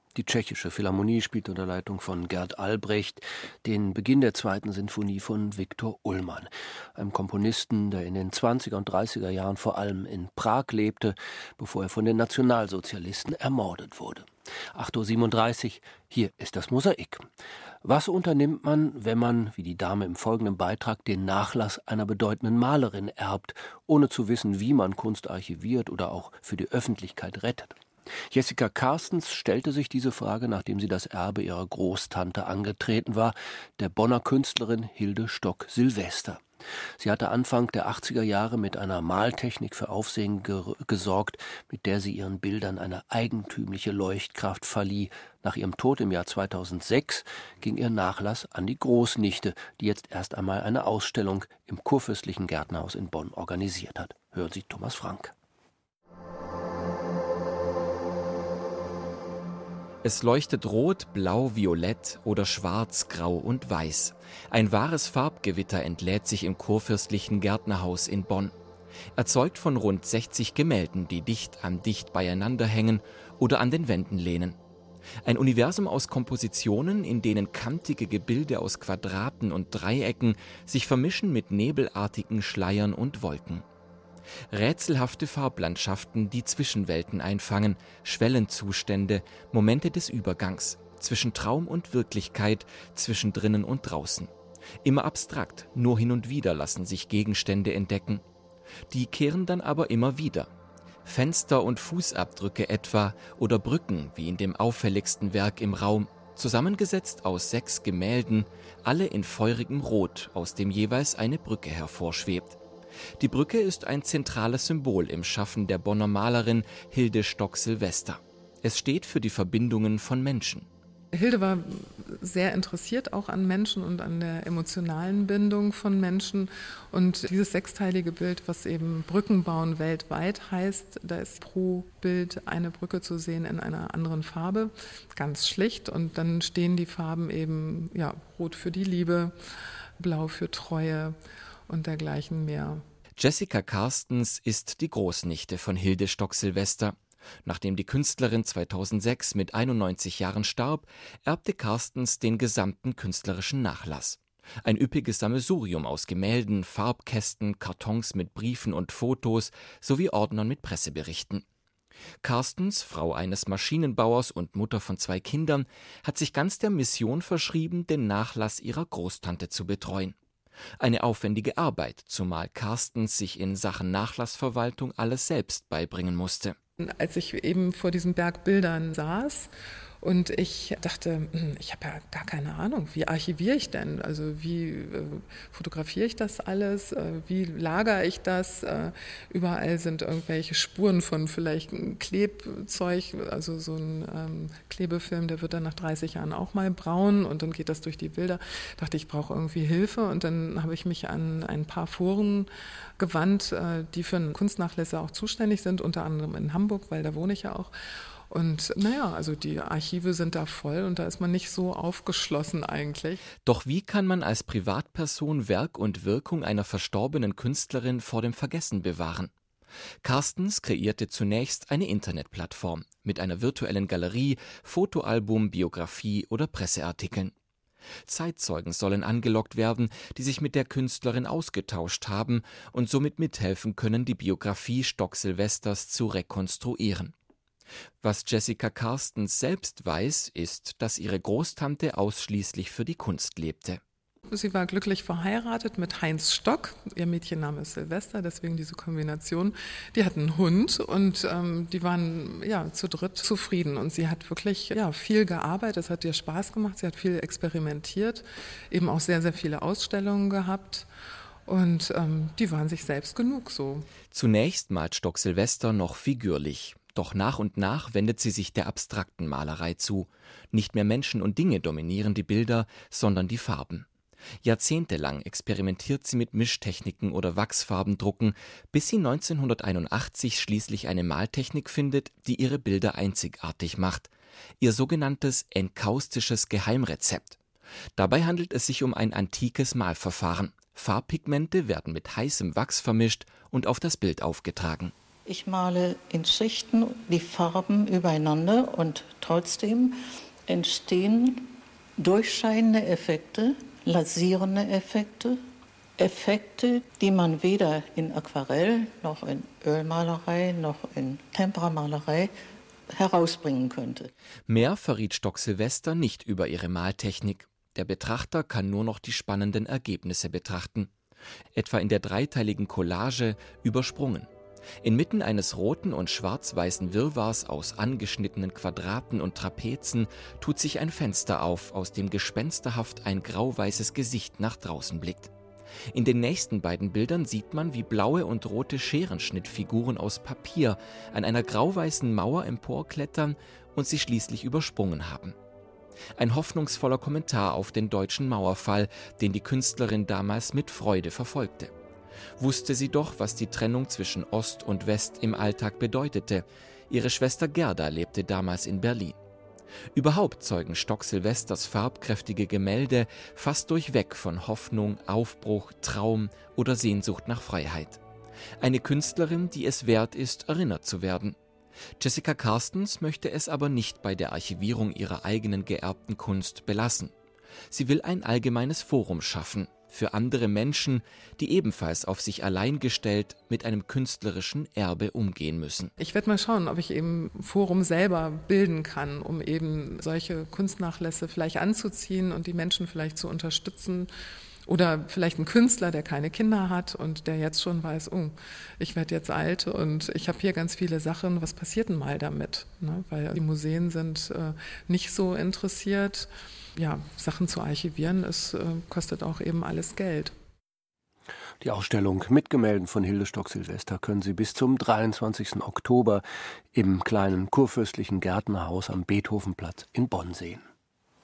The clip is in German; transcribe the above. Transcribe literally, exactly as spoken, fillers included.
Die Tschechische Philharmonie spielt unter Leitung von Gert Albrecht den Beginn der zweiten Sinfonie von Viktor Ullmann, einem Komponisten, der in den zwanziger und dreißiger Jahren vor allem in Prag lebte, bevor er von den Nationalsozialisten ermordet wurde. acht Uhr siebenunddreißig, hier ist das Mosaik. Was unternimmt man, wenn man, wie die Dame im folgenden Beitrag, den Nachlass einer bedeutenden Malerin erbt, ohne zu wissen, wie man Kunst archiviert oder auch für die Öffentlichkeit rettet? Jessica Carstens stellte sich diese Frage, nachdem sie das Erbe ihrer Großtante angetreten war, der Bonner Künstlerin Hilde Stock-Silvester. Sie hatte Anfang der achtziger Jahre mit einer Maltechnik für Aufsehen ge- gesorgt, mit der sie ihren Bildern eine eigentümliche Leuchtkraft verlieh. Nach ihrem Tod im Jahr zweitausendsechs ging ihr Nachlass an die Großnichte, die jetzt erst einmal eine Ausstellung im Kurfürstlichen Gärtnerhaus in Bonn organisiert hat. Hören Sie Thomas Frank. Es leuchtet rot, blau, violett oder schwarz, grau und weiß. Ein wahres Farbgewitter entlädt sich im Kurfürstlichen Gärtnerhaus in Bonn. Erzeugt von rund sechzig Gemälden, die dicht an dicht beieinander hängen oder an den Wänden lehnen. Ein Universum aus Kompositionen, in denen kantige Gebilde aus Quadraten und Dreiecken sich vermischen mit nebelartigen Schleiern und Wolken. Rätselhafte Farblandschaften, die Zwischenwelten einfangen, Schwellenzustände, Momente des Übergangs, zwischen Traum und Wirklichkeit, zwischen drinnen und draußen. Immer abstrakt, nur hin und wieder lassen sich Gegenstände entdecken. Die kehren dann aber immer wieder. Fenster und Fußabdrücke etwa oder Brücken, wie in dem auffälligsten Werk im Raum, zusammengesetzt aus sechs Gemälden, alle in feurigem Rot, aus dem jeweils eine Brücke hervorschwebt. Die Brücke ist ein zentrales Symbol im Schaffen der Bonner Malerin Hilde Stock-Silvester. Es steht für die Verbindungen von Menschen. Hilde war sehr interessiert auch an Menschen und an der emotionalen Bindung von Menschen. Und dieses sechsteilige Bild, was eben Brücken bauen weltweit heißt, da ist pro Bild eine Brücke zu sehen in einer anderen Farbe, ganz schlicht. Und dann stehen die Farben eben, ja, rot für die Liebe, blau für Treue und dergleichen mehr. Jessica Carstens ist die Großnichte von Hilde Stock-Silvester. Nachdem die Künstlerin zweitausendsechs mit einundneunzig Jahren starb, erbte Carstens den gesamten künstlerischen Nachlass. Ein üppiges Sammelsurium aus Gemälden, Farbkästen, Kartons mit Briefen und Fotos sowie Ordnern mit Presseberichten. Carstens, Frau eines Maschinenbauers und Mutter von zwei Kindern, hat sich ganz der Mission verschrieben, den Nachlass ihrer Großtante zu betreuen. Eine aufwendige Arbeit, zumal Carstens sich in Sachen Nachlassverwaltung alles selbst beibringen musste. Als ich eben vor diesem Berg Bildern saß und ich dachte, ich habe ja gar keine Ahnung, wie archiviere ich denn? Also wie äh, fotografiere ich das alles? Äh, wie lagere ich das? Äh, überall sind irgendwelche Spuren von vielleicht ein Klebzeug, also so ein ähm, Klebefilm, der wird dann nach dreißig Jahren auch mal braun und dann geht das durch die Bilder. Ich dachte, ich brauche irgendwie Hilfe und dann habe ich mich an ein paar Foren gewandt, äh, die für Kunstnachlässe auch zuständig sind, unter anderem in Hamburg, weil da wohne ich ja auch. Und naja, also die Archive sind da voll und da ist man nicht so aufgeschlossen eigentlich. Doch wie kann man als Privatperson Werk und Wirkung einer verstorbenen Künstlerin vor dem Vergessen bewahren? Carstens kreierte zunächst eine Internetplattform mit einer virtuellen Galerie, Fotoalbum, Biografie oder Presseartikeln. Zeitzeugen sollen angelockt werden, die sich mit der Künstlerin ausgetauscht haben und somit mithelfen können, die Biografie Stock-Silvesters zu rekonstruieren. Was Jessica Carstens selbst weiß, ist, dass ihre Großtante ausschließlich für die Kunst lebte. Sie war glücklich verheiratet mit Heinz Stock. Ihr Mädchenname ist Silvester, deswegen diese Kombination. Die hatten einen Hund und ähm, die waren ja zu dritt zufrieden. Und sie hat wirklich ja, viel gearbeitet, es hat ihr Spaß gemacht, sie hat viel experimentiert, eben auch sehr, sehr viele Ausstellungen gehabt. Und ähm, die waren sich selbst genug so. Zunächst malt Stock-Silvester noch figürlich. Doch nach und nach wendet sie sich der abstrakten Malerei zu. Nicht mehr Menschen und Dinge dominieren die Bilder, sondern die Farben. Jahrzehntelang experimentiert sie mit Mischtechniken oder Wachsfarbendrucken, bis sie neunzehnhunderteinundachtzig schließlich eine Maltechnik findet, die ihre Bilder einzigartig macht. Ihr sogenanntes enkaustisches Geheimrezept. Dabei handelt es sich um ein antikes Malverfahren. Farbpigmente werden mit heißem Wachs vermischt und auf das Bild aufgetragen. Ich male in Schichten die Farben übereinander und trotzdem entstehen durchscheinende Effekte, lasierende Effekte, Effekte, die man weder in Aquarell noch in Ölmalerei noch in Temperamalerei herausbringen könnte. Mehr verriet Stock-Silvester nicht über ihre Maltechnik. Der Betrachter kann nur noch die spannenden Ergebnisse betrachten. Etwa in der dreiteiligen Collage Übersprungen. Inmitten eines roten und schwarz-weißen Wirrwarrs aus angeschnittenen Quadraten und Trapezen tut sich ein Fenster auf, aus dem gespensterhaft ein grau-weißes Gesicht nach draußen blickt. In den nächsten beiden Bildern sieht man, wie blaue und rote Scherenschnittfiguren aus Papier an einer grau-weißen Mauer emporklettern und sie schließlich übersprungen haben. Ein hoffnungsvoller Kommentar auf den deutschen Mauerfall, den die Künstlerin damals mit Freude verfolgte. Wusste sie doch, was die Trennung zwischen Ost und West im Alltag bedeutete. Ihre Schwester Gerda lebte damals in Berlin. Überhaupt zeugen Stock-Silvesters farbkräftige Gemälde fast durchweg von Hoffnung, Aufbruch, Traum oder Sehnsucht nach Freiheit. Eine Künstlerin, die es wert ist, erinnert zu werden. Jessica Carstens möchte es aber nicht bei der Archivierung ihrer eigenen geerbten Kunst belassen. Sie will ein allgemeines Forum schaffen für andere Menschen, die ebenfalls auf sich allein gestellt mit einem künstlerischen Erbe umgehen müssen. Ich werde mal schauen, ob ich eben ein Forum selber bilden kann, um eben solche Kunstnachlässe vielleicht anzuziehen und die Menschen vielleicht zu unterstützen. Oder vielleicht ein Künstler, der keine Kinder hat und der jetzt schon weiß, oh, ich werde jetzt alt und ich habe hier ganz viele Sachen, was passiert denn mal damit? Ne? Weil die Museen sind äh, nicht so interessiert. Ja, Sachen zu archivieren, es äh, kostet auch eben alles Geld. Die Ausstellung mit Gemälden von Hilde Stock-Silvester können Sie bis zum dreiundzwanzigsten Oktober im kleinen kurfürstlichen Gärtnerhaus am Beethovenplatz in Bonn sehen.